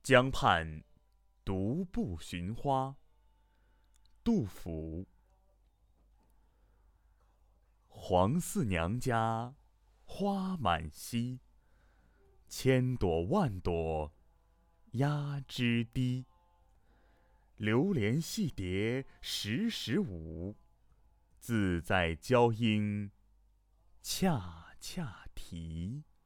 江畔独步寻花。杜甫。黄四娘家花满蹊，千朵万朵压枝低。流连戏蝶时时舞，自在娇莺恰恰啼。